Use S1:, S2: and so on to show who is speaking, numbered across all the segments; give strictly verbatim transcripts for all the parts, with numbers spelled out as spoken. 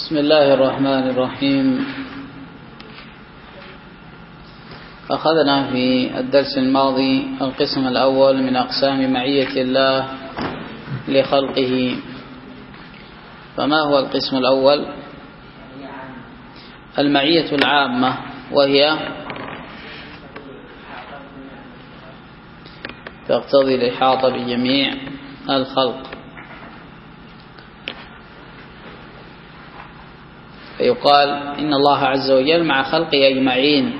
S1: بسم الله الرحمن الرحيم. أخذنا في الدرس الماضي القسم الأول من أقسام معية الله لخلقه. فما هو القسم الأول؟ المعية العامة، وهي تقتضي الإحاطة بجميع الخلق، فيقال إن الله عز وجل مع خلقه أجمعين.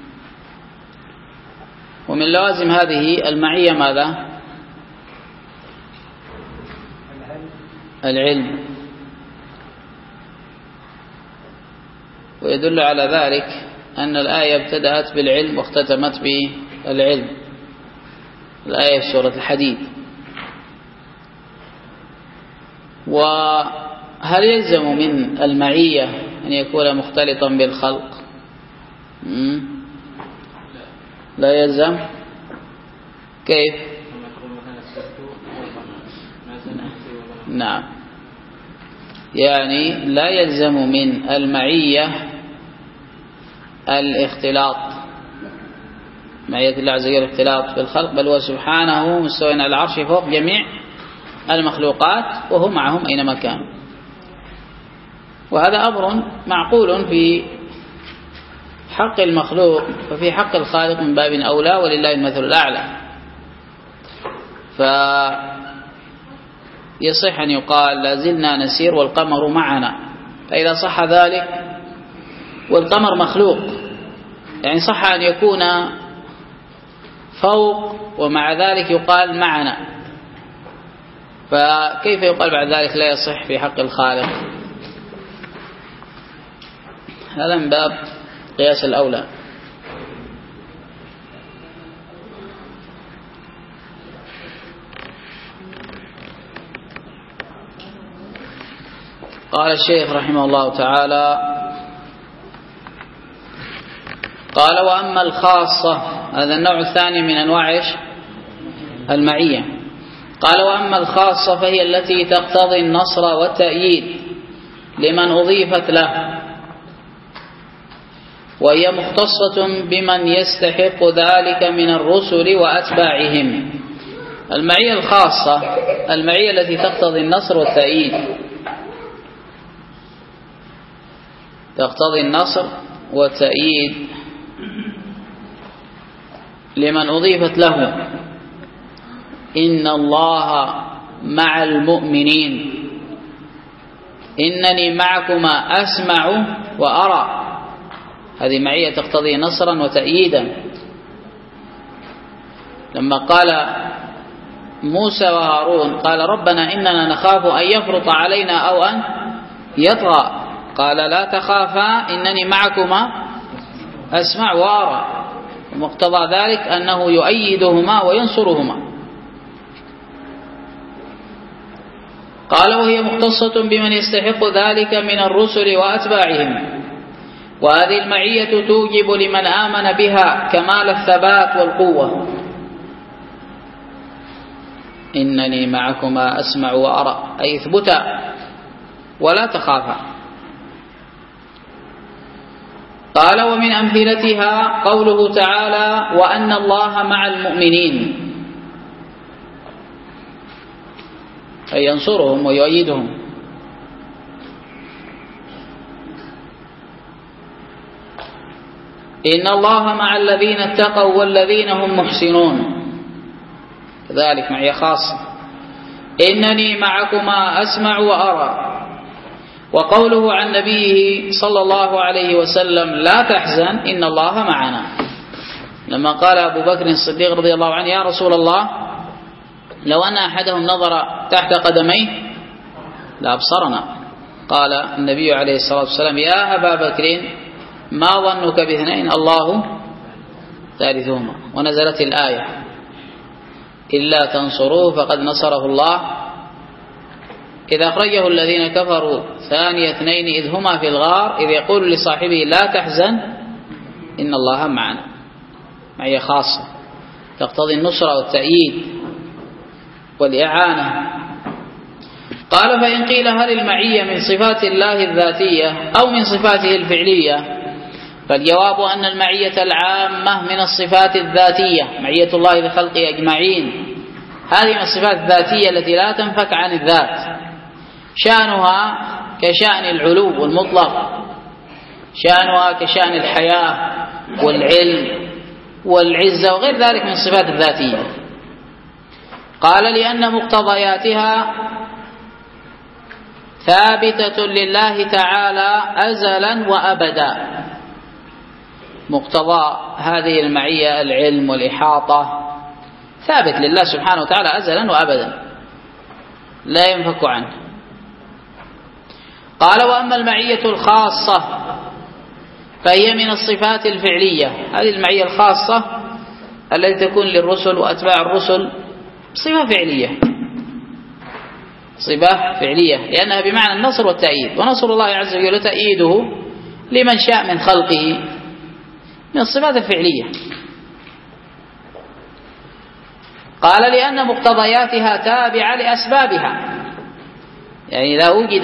S1: ومن لوازم هذه المعية ماذا؟ العلم، ويدل على ذلك أن الآية ابتدأت بالعلم واختتمت بالعلم، الآية في سورة الحديد. وهل يلزم من المعية أن يكون مختلطا بالخلق؟ لا يلزم. كيف؟ نعم، يعني لا يلزم من المعية الاختلاط، معية الله عز وجل اختلاط بالخلق، بل هو سبحانه مستوى على العرش فوق جميع المخلوقات وهو معهم أينما كان. وهذا أمر معقول في حق المخلوق، وفي حق الخالق من باب أولى، ولله المثل الأعلى. فيصح أن يقال لازلنا نسير والقمر معنا، فإذا صح ذلك والقمر مخلوق، يعني صح أن يكون فوق ومع ذلك يقال معنا، فكيف يقال بعد ذلك لا يصح في حق الخالق؟ هذا من باب قياس الأولى. قال الشيخ رحمه الله تعالى: قال: وأما الخاصة، هذا النوع الثاني من أنواع المعية. قال: وأما الخاصة فهي التي تقتضي النصر والتأييد لمن أضيفت له، وهي مختصة بمن يستحق ذلك من الرسل وأتباعهم. المعية الخاصة المعية التي تقتضي النصر والتأييد، تقتضي النصر والتأييد لمن أضيفت له. إن الله مع المؤمنين، إنني معكما أسمع وأرى، هذه معية تقتضي نصرا وتأييدا. لما قال موسى وهارون قال: ربنا إننا نخاف أن يفرط علينا أو أن يطغى، قال: لا تخافا إنني معكما أسمع وأرى. ومقتضى ذلك أنه يؤيدهما وينصرهما. قال: وهي مختصة بمن يستحق ذلك من الرسل وأتباعهم. وهذه المعية توجب لمن آمن بها كمال الثبات والقوة. إنني معكما أسمع وأرى، أي اثبتا ولا تخافا. قال: ومن أمثلتها قوله تعالى: وأن الله مع المؤمنين، أي ينصرهم ويؤيدهم. إن الله مع الذين اتقوا والذين هم محسنون، كذلك معي خاصة. إنني معكما أسمع وأرى. وقوله عن نبيه صلى الله عليه وسلم: لا تحزن إن الله معنا، لما قال أبو بكر الصديق رضي الله عنه: يا رسول الله، لو أن أحدهم نظر تحت قدميه لأبصرنا. قال النبي عليه الصلاة والسلام: يا أبا بكر، ما ظنك باثنين الله ثالثهما. ونزلت الآية: إلا تنصروه فقد نصره الله إذ أخرجه الذين كفروا ثاني اثنين إذ هما في الغار إذ يقول لصاحبه لا تحزن إن الله معنا. معية خاصة تقتضي النصرة والتأييد والإعانة. قال فإن قيل هل المعية من صفات الله الذاتية أو من صفاته الفعلية؟ فالجواب أن المعية العامة من الصفات الذاتية، معية الله لخلقه أجمعين، هذه من الصفات الذاتية التي لا تنفك عن الذات، شأنها كشأن العلو المطلق، شأنها كشأن الحياة والعلم والعزة وغير ذلك من الصفات الذاتية. قال لأن مقتضياتها ثابتة لله تعالى أزلا وأبدا. مقتضى هذه المعية العلم والإحاطة ثابت لله سبحانه وتعالى أزلا وأبدا لا ينفك عنه. قال وأما المعية الخاصة فهي من الصفات الفعلية، هذه المعية الخاصة التي تكون للرسل وأتباع الرسل صفة فعلية، صفة فعلية لأنها بمعنى النصر والتأييد، ونصر الله عز وجل وتأييده لمن شاء من خلقه من الصفات الفعلية. قال لأن مقتضياتها تابعة لأسبابها، يعني إذا وجد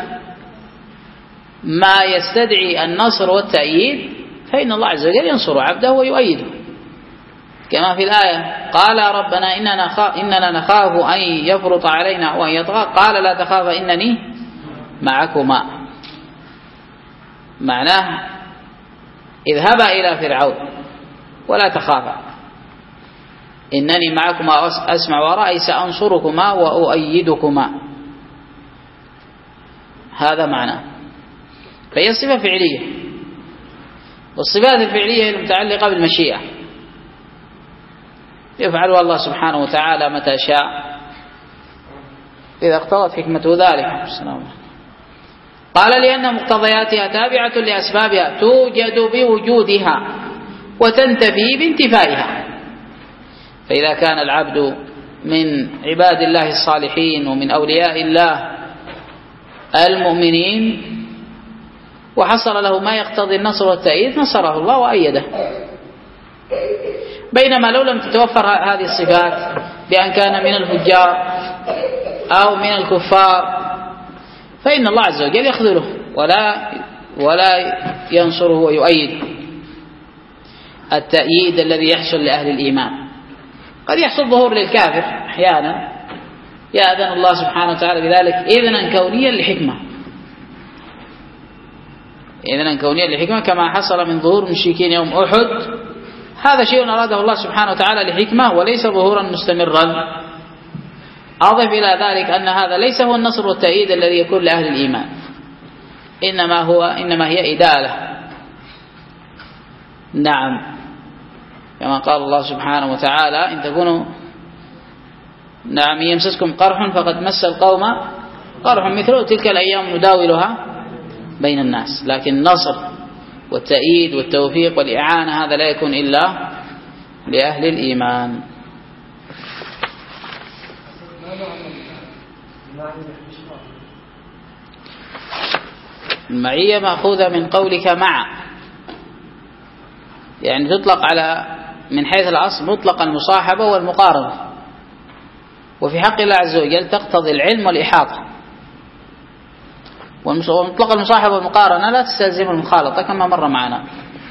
S1: ما يستدعي النصر والتأييد فإن الله عز وجل ينصر عبده ويؤيده، كما في الآية قال ربنا إننا نخاف أن يفرط علينا وأن يطغى قال لا تخاف إنني معكما، معناه اذهبا إلى فرعون ولا تخافا إنني معكما أسمع وأرى سأنصركما وأؤيدكما، هذا معناه. فهي صفة فعلية، والصفات الفعلية المتعلقة بالمشيئة يفعلها الله سبحانه وتعالى متى شاء إذا اقتضت حكمته ذلك. قال لأن مقتضياتها تابعة لأسبابها توجد بوجودها وتنتفي بانتفائها، فإذا كان العبد من عباد الله الصالحين ومن أولياء الله المؤمنين وحصل له ما يقتضي النصر والتأييد نصره الله وأيده، بينما لو لم تتوفر هذه الصفات بأن كان من الفجار أو من الكفار فإن الله عز وجل يخذله ولا ولا ينصره ويؤيد. التأييد الذي يحصل لأهل الإيمان قد يحصل ظهور للكافر أحيانا، يأذن الله سبحانه وتعالى بذلك إذنا كونيا لحكمة، إذنا كونيا لحكمة كما حصل من ظهور المشركين يوم أحد، هذا شيء أراده الله سبحانه وتعالى لحكمة وليس ظهورا مستمرا. أضف إلى ذلك أن هذا ليس هو النصر والتأييد الذي يكون لأهل الإيمان، إنما هو إنما هي إدالة. نعم، كما قال الله سبحانه وتعالى إن تكونوا نعم يمسسكم قرح فقد مس القوم قرح مثله تلك الأيام نداولها بين الناس، لكن النصر والتأييد والتوفيق والإعانة هذا لا يكون إلا لأهل الإيمان. المعية مأخوذة من قولك مع، يعني تطلق على من حيث الأصل مطلق المصاحبة والمقارنة، وفي حق الله عز وجل تقتضي العلم والإحاطة، ومطلق المصاحبة والمقارنة لا تستلزم المخالطة كما مر معنا.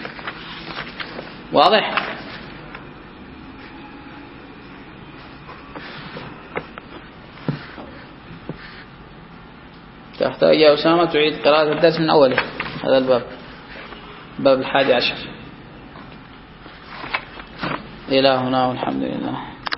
S1: واضح؟ تحتاج يا أسامة تعيد قراءة الدرس من أوله، هذا الباب باب الحادي عشر. إلى هنا والحمد لله.